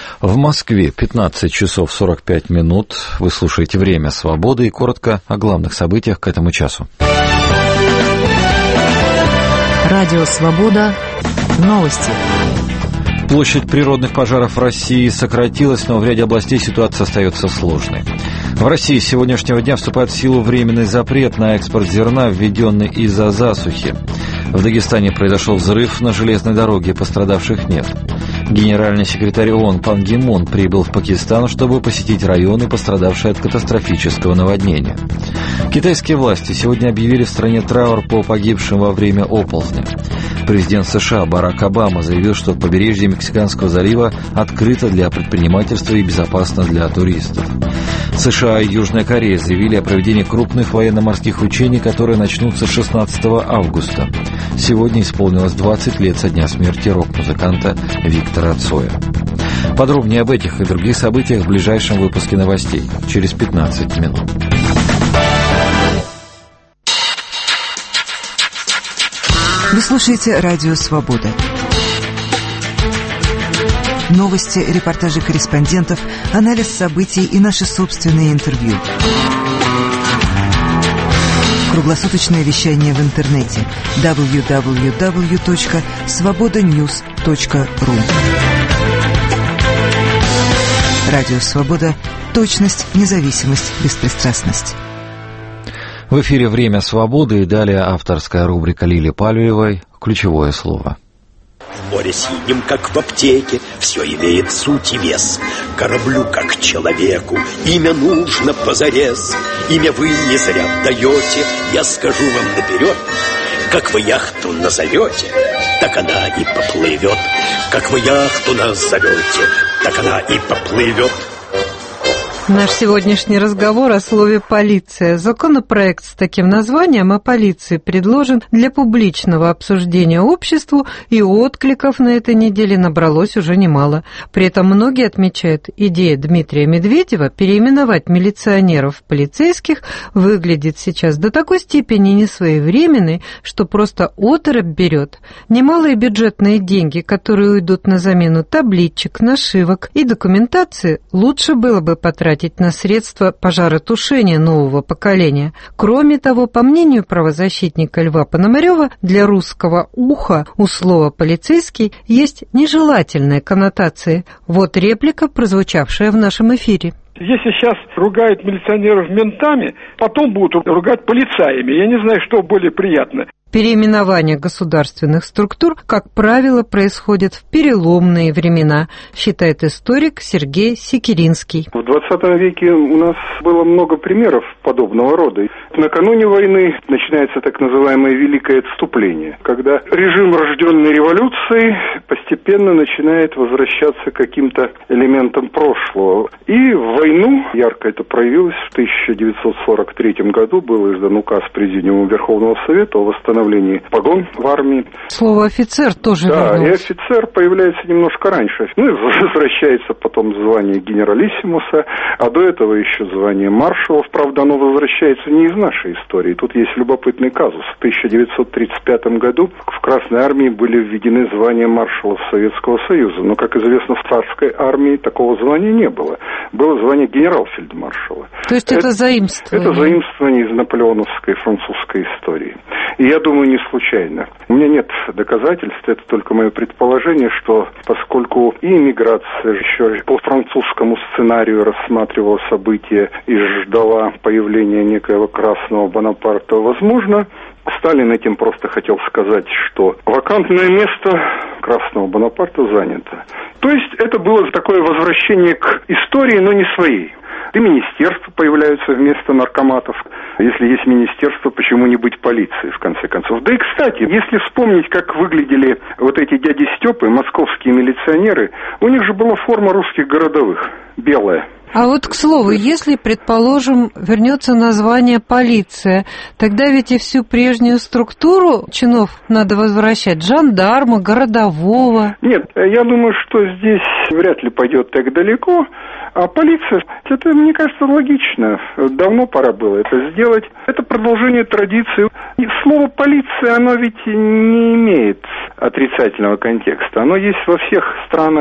В Москве пятнадцать часов сорок пять минут. Вы слушаете «Время свободы» и коротко о главных событиях к этому часу. Радио «Свобода». Новости. Площадь природных пожаров в России сократилась, но в ряде областей ситуация остается сложной. В России с сегодняшнего дня вступает в силу временный запрет на экспорт зерна, введенный из-за засухи. В Дагестане произошел взрыв на железной дороге, пострадавших нет. Генеральный секретарь ООН Пан Ги Мун прибыл в Пакистан, чтобы посетить районы, пострадавшие от катастрофического наводнения. Китайские власти сегодня объявили в стране траур по погибшим во время оползня. Президент США Барак Обама заявил, что побережье Мексиканского залива открыто для предпринимательства и безопасно для туристов. США и Южная Корея заявили о проведении крупных военно-морских учений, которые начнутся шестнадцатого августа. Сегодня исполнилось двадцать лет со дня смерти рок-музыканта Виктора Цоя. Подробнее об этих и других событиях в ближайшем выпуске новостей через пятнадцать минут. Вы слушаете «Радио Свобода». Новости, репортажи корреспондентов, анализ событий и наши собственные интервью. Круглосуточное вещание в интернете дабл ю дабл ю дабл ю точка свобода ньюс точка ру. Радио «Свобода». Точность, независимость, беспристрастность. В эфире «Время свободы» и далее авторская рубрика Лили Палюевой «Ключевое слово». В море синим, как в аптеке, все имеет суть и вес. Кораблю, как человеку, имя нужно позарез. Имя вы не зря даете, я скажу вам наперед. Как вы яхту назовете, так она и поплывет. Как вы яхту назовете, так она и поплывет. Наш сегодняшний разговор о слове «полиция». Законопроект с таким названием о полиции предложен для публичного обсуждения обществу, и откликов на этой неделе набралось уже немало. При этом многие отмечают, идея Дмитрия Медведева переименовать милиционеров в полицейских выглядит сейчас до такой степени несвоевременной, что просто оторопь берет. Немалые бюджетные деньги, которые уйдут на замену табличек, нашивок и документации, лучше было бы потратить на средства пожаротушения нового поколения. Кроме того, по мнению правозащитника Льва Пономарева, для русского уха у слова «полицейский» есть нежелательные коннотации. Вот реплика, прозвучавшая в нашем эфире. Если сейчас ругают милиционеров ментами, потом будут ругать полицаями. Я не знаю, что более приятно. Переименование государственных структур, как правило, происходит в переломные времена, считает историк Сергей Секиринский. В двадцатом веке у нас было много примеров подобного рода. Накануне войны начинается так называемое Великое отступление, когда режим, рожденный революцией, постепенно начинает возвращаться к каким-то элементам прошлого. И в войну ярко это проявилось. В тысяча девятьсот сорок третьем году был издан указ Президиума Верховного Совета о восстановлении погон в армии. Слово «офицер» тоже Да, вернулось. и офицер появляется немножко раньше. Ну и возвращается потом звание генералиссимуса, а до этого еще звание маршалов. Правда, оно возвращается не из нашей истории. Тут есть любопытный казус. В тысяча девятьсот тридцать пятом году в Красной армии были введены звания маршалов Советского Союза. Но, как известно, в царской армии такого звания не было. Было звание генерал-фельдмаршала. То есть это, это заимствование? Это заимствование из наполеоновской французской истории. И я думаю, не случайно. У меня нет доказательств, это только мое предположение, что поскольку и эмиграция еще по французскому сценарию рассматривала события и ждала появления некоего красного Бонапарта, возможно, Сталин этим просто хотел сказать, что вакантное место красного Бонапарта занято. То есть это было такое возвращение к истории, но не своей. И министерства появляются вместо наркоматов. Если есть министерство, почему не быть полицией, в конце концов? Да и, кстати, если вспомнить, как выглядели вот эти дяди Степы, московские милиционеры, у них же была форма русских городовых, белая. А вот, к слову, если, предположим, вернется название «полиция», тогда ведь и всю прежнюю структуру чинов надо возвращать, жандарма, городового. Нет, я думаю, что здесь вряд ли пойдет так далеко. А полиция, это, мне кажется, логично. Давно пора было это сделать. Это продолжение традиции. И слово «полиция», оно ведь не имеет отрицательного контекста. Оно есть во всех странах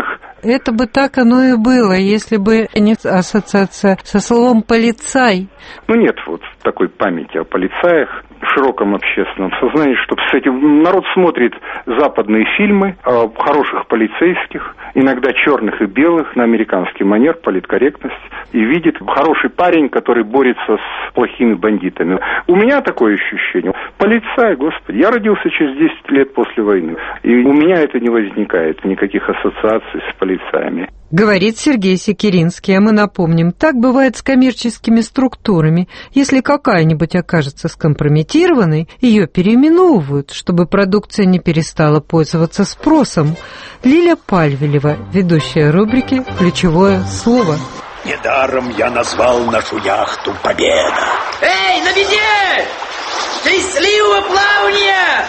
это бы так оно и было, если бы не ассоциация со словом «полицай». Ну нет вот такой памяти о полицаях в широком общественном сознании, что с этим народ смотрит западные фильмы о хороших полицейских, иногда черных и белых, на американский манер, политкорректность, и видит хороший парень, который борется с плохими бандитами. У меня такое ощущение. Полицай, господи, я родился через десять лет после войны, и у меня это не возникает, никаких ассоциаций с полицаями. Говорит Сергей Секиринский, а мы напомним, так бывает с коммерческими структурами. Если какая-нибудь окажется скомпрометированной, ее переименовывают, чтобы продукция не перестала пользоваться спросом. Лиля Пальвелева, ведущая рубрики «Ключевое слово». Недаром я назвал нашу яхту «Победа». Эй, на беде! Счастливого плавания!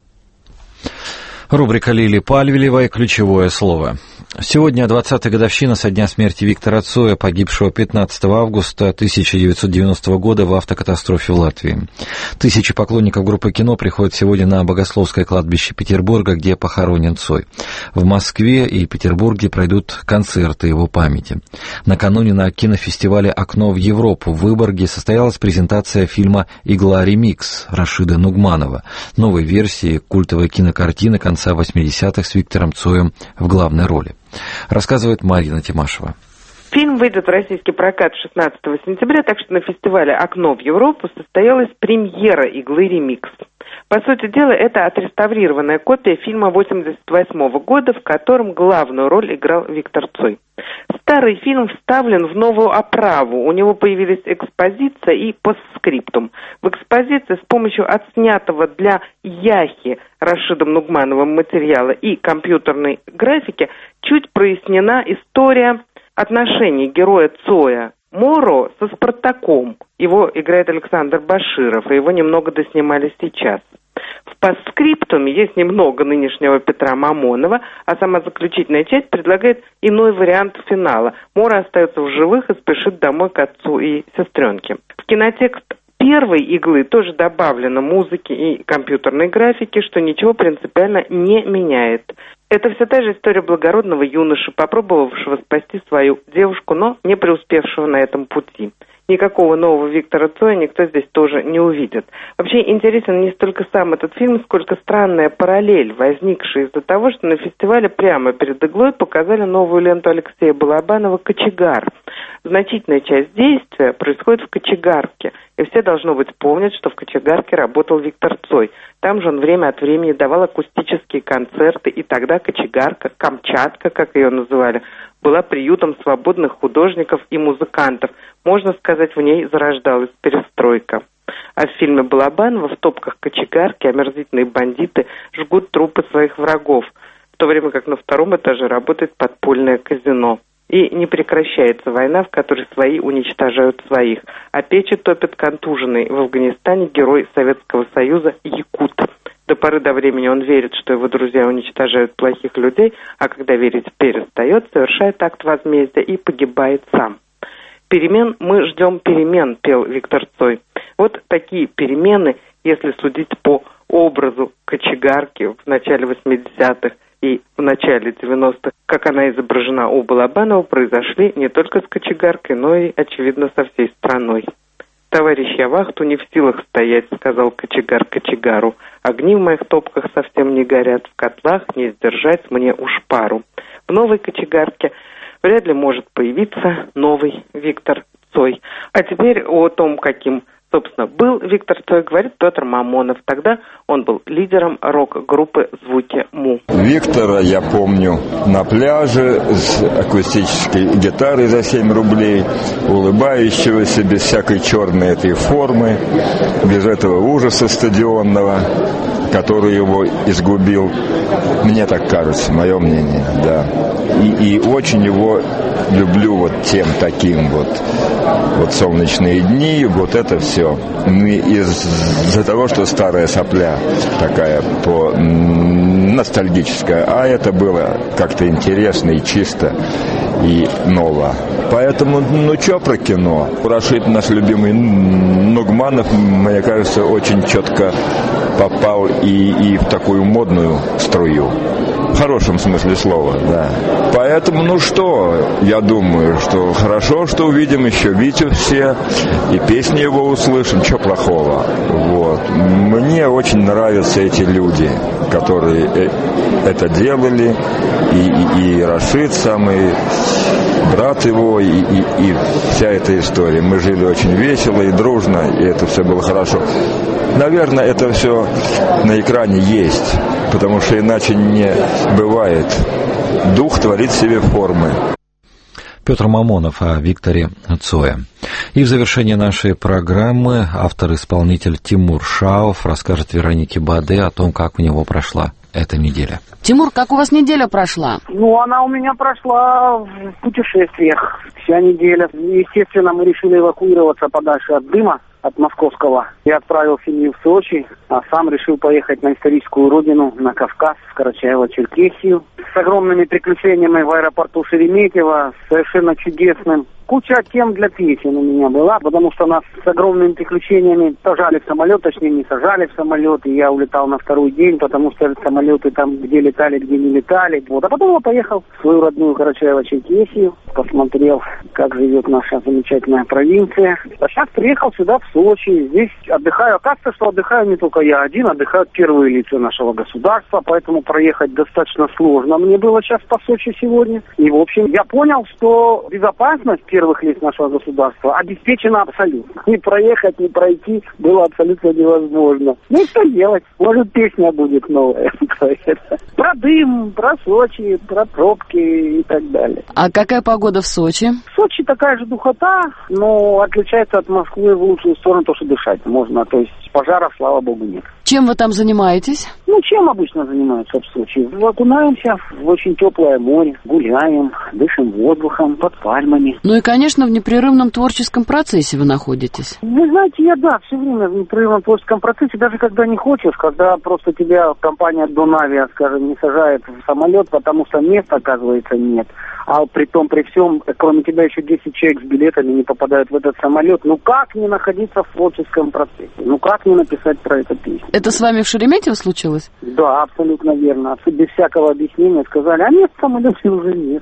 Рубрика Лили Пальвелевой «Ключевое слово». Сегодня двадцатая годовщина со дня смерти Виктора Цоя, погибшего пятнадцатого августа тысяча девятьсот девяностого года в автокатастрофе в Латвии. Тысячи поклонников группы «Кино» приходят сегодня на Богословское кладбище Петербурга, где похоронен Цой. В Москве и Петербурге пройдут концерты его памяти. Накануне на кинофестивале «Окно в Европу» в Выборге состоялась презентация фильма «Игла ремикс» Рашида Нугманова, новой версии культовой кинокартины конца восьмидесятых с Виктором Цоем в главной роли. Рассказывает Марина Тимашева. Фильм выйдет в российский прокат шестнадцатого сентября, так что на фестивале «Окно в Европу» состоялась премьера «Иглы ремикс». По сути дела, это отреставрированная копия фильма восемьдесят восьмого года, в котором главную роль играл Виктор Цой. Старый фильм вставлен в новую оправу. У него появились экспозиция и постскриптум. В экспозиции с помощью отснятого для Яхи Рашидом Нугмановым материала и компьютерной графики чуть прояснена история отношений героя Цоя Моро со Спартаком. Его играет Александр Баширов, и его немного доснимали сейчас. В постскриптуме есть немного нынешнего Петра Мамонова, а сама заключительная часть предлагает иной вариант финала. Моро остается в живых и спешит домой к отцу и сестренке. В кинотекст первой «Иглы» тоже добавлено музыки и компьютерной графики, что ничего принципиально не меняет. Это все та же история благородного юноши, попробовавшего спасти свою девушку, но не преуспевшего на этом пути. Никакого нового Виктора Цоя никто здесь тоже не увидит. Вообще интересен не столько сам этот фильм, сколько странная параллель, возникшая из-за того, что на фестивале прямо перед «Иглой» показали новую ленту Алексея Балабанова «Кочегар». Значительная часть действия происходит в кочегарке, и все, должно быть, помнят, что в кочегарке работал Виктор Цой. Там же он время от времени давал акустические концерты, и тогда кочегарка, Камчатка, как ее называли, была приютом свободных художников и музыкантов. Можно сказать, в ней зарождалась перестройка. А в фильме Балабанова в топках кочегарки омерзительные бандиты жгут трупы своих врагов, в то время как на втором этаже работает подпольное казино. И не прекращается война, в которой свои уничтожают своих. А печи топят контуженный в Афганистане герой Советского Союза Якут. До поры до времени он верит, что его друзья уничтожают плохих людей, а когда верить перестает, совершает акт возмездия и погибает сам. «Перемен мы ждем перемен», — пел Виктор Цой. Вот такие перемены, если судить по образу кочегарки в начале восьмидесятых и в начале девяностых, как она изображена у Балабанова, произошли не только с кочегаркой, но и, очевидно, со всей страной. «Товарищ, я вахту не в силах стоять», — сказал кочегар кочегару. «Огни в моих топках совсем не горят, в котлах не сдержать мне уж пару». В новой кочегарке вряд ли может появиться новый Виктор Цой. А теперь о том, каким, собственно, был Виктор Цой, говорит Петр Мамонов. Тогда он был лидером рок-группы «Звуки Му». Виктора я помню на пляже с акустической гитарой за семь рублей, улыбающегося, без всякой черной этой формы, без этого ужаса стадионного, который его изгубил. Мне так кажется, мое мнение, да. И, и очень его люблю вот тем таким вот. Вот солнечные дни, вот это все. Из-за того, что старая сопля такая по ностальгическая, а это было как-то интересно и чисто и ново. Поэтому, ну что про кино? Рашид, наш любимый Нугманов, мне кажется, очень четко попал и, и в такую модную струю. В хорошем смысле слова, да. Поэтому, ну что, я думаю, что хорошо, что увидим еще Витю все, и песни его услышим, что плохого. Вот. Мне очень нравятся эти люди, которые это делали, и, и, и Рашид самый, брат его, и, и, и вся эта история. Мы жили очень весело и дружно, и это все было хорошо. Наверное, это все на экране есть, потому что иначе не бывает. Дух творит себе формы. Петр Мамонов о Викторе Цое. И в завершение нашей программы автор-исполнитель Тимур Шаов расскажет Веронике Баде о том, как у него прошла эта неделя. Тимур, как у вас неделя прошла? Ну, она у меня прошла в путешествиях. Вся неделя. Естественно, мы решили эвакуироваться подальше от дыма, от московского. Я отправил семью в Сочи, а сам решил поехать на историческую родину, на Кавказ, в Карачаево-Черкесию. С огромными приключениями в аэропорту Шереметьево, совершенно чудесным. Куча тем для песен у меня была, потому что нас с огромными приключениями сажали в самолет, точнее не сажали в самолет, и я улетал на второй день, потому что самолеты там где летали, где не летали. Вот. А потом я поехал в свою родную Карачаево-Черкесию, посмотрел, как живет наша замечательная провинция. А сейчас приехал сюда, в Сочи, здесь отдыхаю. Оказывается, что отдыхаю не только я один, отдыхают первые лица нашего государства, поэтому проехать достаточно сложно мне было сейчас по Сочи сегодня. И, в общем, я понял, что безопасность первых лиц нашего государства обеспечена абсолютно. Ни проехать, ни пройти было абсолютно невозможно. Ну и что делать? Может, песня будет новая про это. Про дым, про Сочи, про пробки и так далее. А какая погода в Сочи? В Сочи такая же духота, но отличается от Москвы в лучшую сторону, то, что дышать можно. То есть пожаров, слава богу, нет. Чем вы там занимаетесь? Ну, чем обычно занимаются в Сочи? Окунаемся в очень теплое море, гуляем, дышим воздухом, под пальмами. Ну и, конечно, в непрерывном творческом процессе вы находитесь. Вы знаете, я, да, все время в непрерывном творческом процессе, даже когда не хочешь, когда просто тебя компания Донавия, скажем, не сажает в самолет, потому что места, оказывается, нет. А при том, при всем, кроме тебя еще десять человек с билетами не попадают в этот самолет. Ну как не находиться в творческом процессе? Ну как не написать про это песню? Это с вами в Шереметьево случилось? Да, абсолютно верно. Без всякого объяснения сказали, а нет, в самолете уже нет.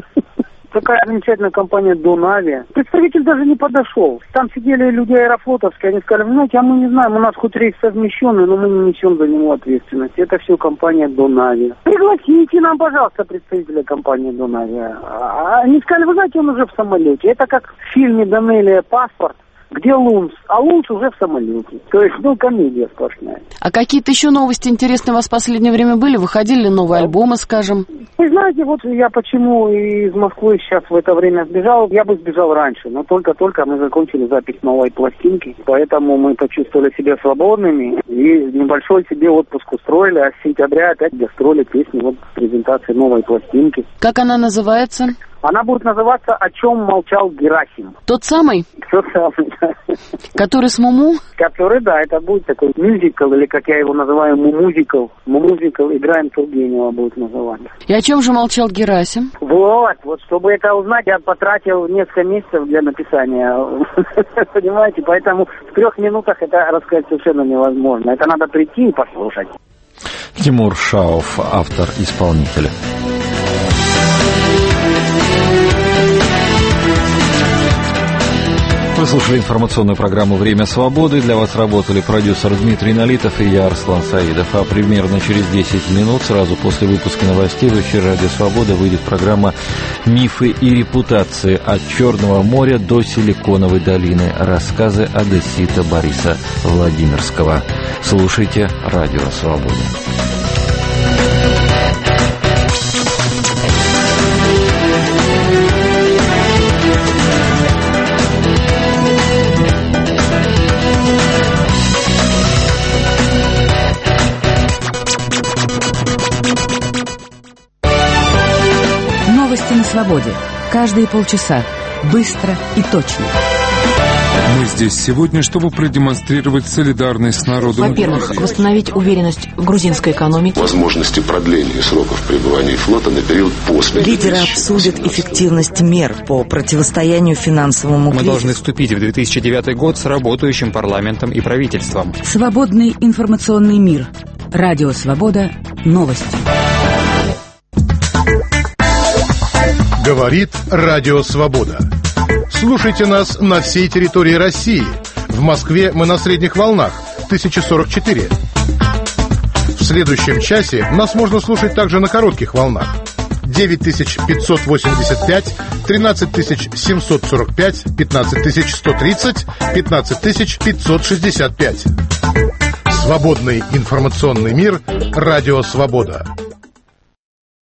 Такая замечательная компания Донавия. Представитель даже не подошел. Там сидели люди аэрофлотовские, они сказали, вы знаете, а мы не знаем, у нас хоть рейс совмещенный, но мы не несем за него ответственность. Это все компания Донавия. Пригласите нам, пожалуйста, представителя компании Донавия. А они сказали, вы знаете, он уже в самолете. Это как в фильме Данелия «Паспорт», где Лунц, а Лунц уже в самолете. То есть, ну, комедия сплошная. А какие-то еще новости интересные у вас в последнее время были? Выходили ли новые альбомы, скажем? Вы знаете, вот я почему из Москвы сейчас в это время сбежал. Я бы сбежал раньше, но только-только мы закончили запись новой пластинки, поэтому мы почувствовали себя свободными и небольшой себе отпуск устроили, а с сентября опять гастроли, песни, вот презентация новой пластинки. Как она называется? Она будет называться «О чем молчал Герасим». Тот самый? Тот самый, да. Который с Муму? Который, да, это будет такой мюзикл, или как я его называю, мумузикл. Мумузикл «Играем Тургенева» будет называться. И о чем же молчал Герасим? Вот, вот, чтобы это узнать, я потратил несколько месяцев для написания. Понимаете, поэтому в трех минутах это рассказать совершенно невозможно. Это надо прийти и послушать. Тимур Шаов, автор-исполнитель. Вы слушали информационную программу «Время свободы». Для вас работали продюсер Дмитрий Налитов и я, Арслан Саидов. А примерно через десять минут, сразу после выпуска новостей, в эфир «Радио Свобода» выйдет программа «Мифы и репутации. От Черного моря до Силиконовой долины». Рассказы одессита Бориса Владимирского. Слушайте «Радио Свобода». Новости на свободе. Каждые полчаса. Быстро и точно. Мы здесь сегодня, чтобы продемонстрировать солидарность с народом. Во-первых, восстановить уверенность в грузинской экономике. Возможности продления сроков пребывания флота на период после. Лидеры обсудят эффективность мер по противостоянию финансовому кризису. Мы должны вступить в две тысячи девятый год с работающим парламентом и правительством. Свободный информационный мир. Радио Свобода. Новости. Говорит Радио Свобода. Слушайте нас на всей территории России. В Москве мы на средних волнах тысяча сорок четыре. В следующем часе нас можно слушать также на коротких волнах. девять тысяч пятьсот восемьдесят пять, тринадцать тысяч семьсот сорок пять, пятнадцать тысяч сто тридцать, пятнадцать тысяч пятьсот шестьдесят пять. Свободный информационный мир. Радио Свобода.